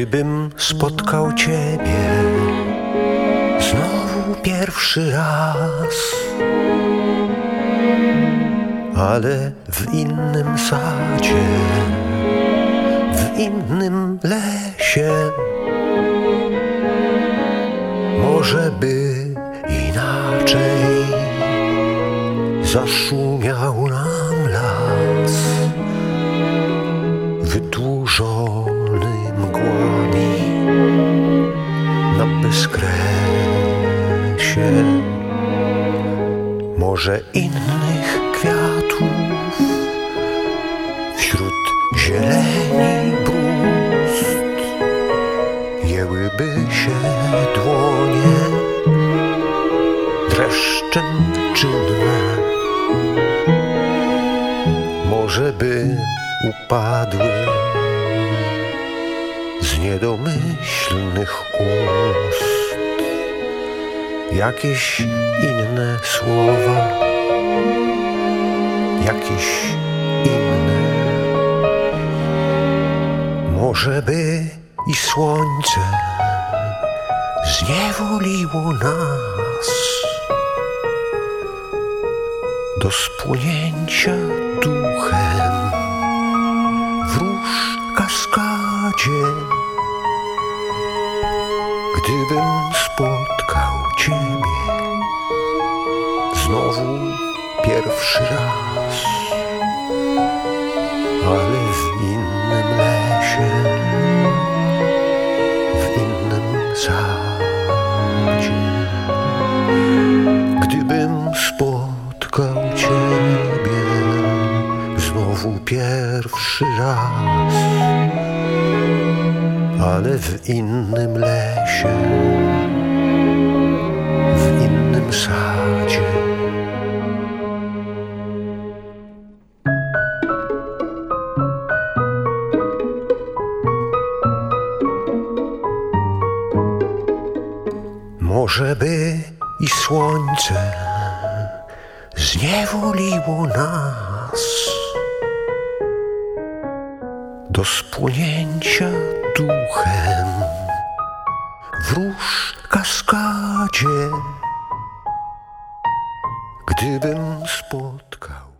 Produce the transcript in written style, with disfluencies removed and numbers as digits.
Gdybym spotkał Ciebie znowu pierwszy raz, ale w innym sadzie, w innym lesie, może by inaczej zaszumiał nam las, wydłużony mgłami na bezkresie. Może innych kwiatów wśród zieleni brust jęłyby się dłonie dreszczem czynne. Może by upadły z niedomyślnych ust jakieś inne słowa, jakieś inne. Może by i słońce zniewoliło nas do spłonięcia duchem w róż kaskadzie. Gdybym spotkał Ciebie znowu pierwszy raz, ale w innym lesie, w innym sadzie. Gdybym spotkał Ciebie znowu pierwszy raz, ale w innym lesie, w innym sadzie. Może by i słońce zniewoliło nas do spłonięcia duchem w róż kaskadzie. Gdybym spotkał